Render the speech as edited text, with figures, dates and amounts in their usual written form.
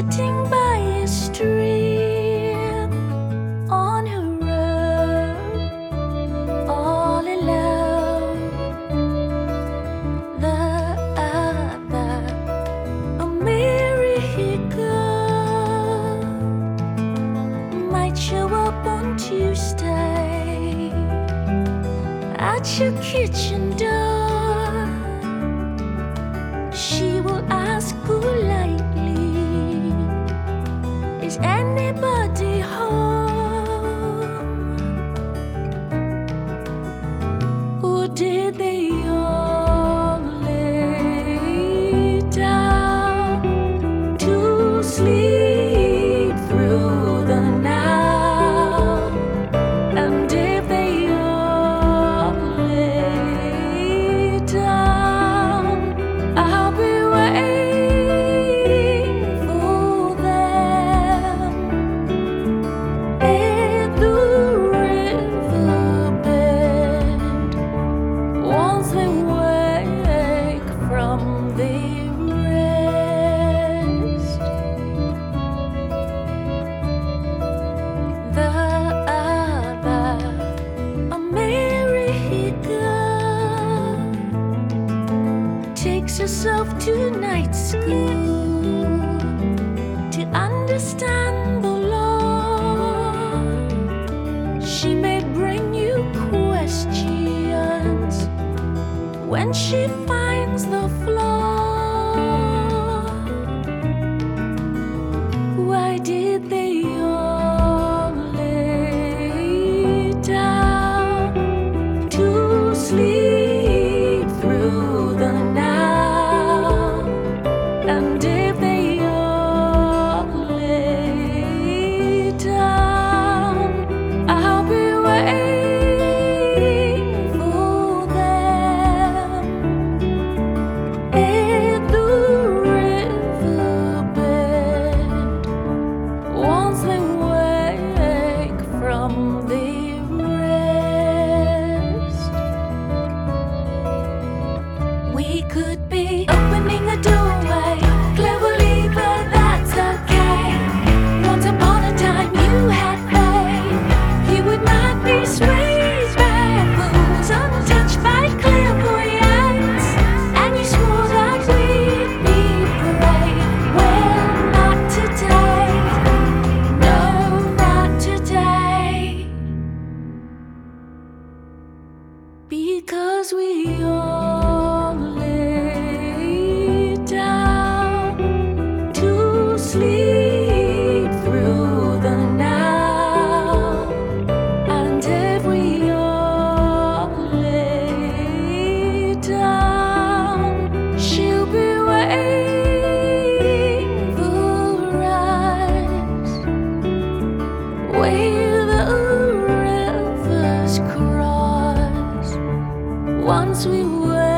sitting by a stream on her road, all alone. The other, America, might show up on Tuesday at your kitchen door. She will ask politely, is anybody home? Or did they all lay down to sleep through the night? And if they all lay down, I'll be waiting for them at the riverbed once they wake from their rest. The other, America, takes herself to night school to understand the law. She may bring you questions when she finds the flaw. Why did they all lay down to sleep through the night? And if they all lay down, I'll be waiting for them at the riverbed once they wake from their rest. We could be opening a doorway cleverly, but that's okay. Once upon a time you had faith. You would not be swayed by fools, untouched by clairvoyance. And you swore that we'd be brave. Well, not today. No, not today. Because we all lay down to sleep through the night. And if we all lay down, she'll be waiting for us where the rivers cross once we were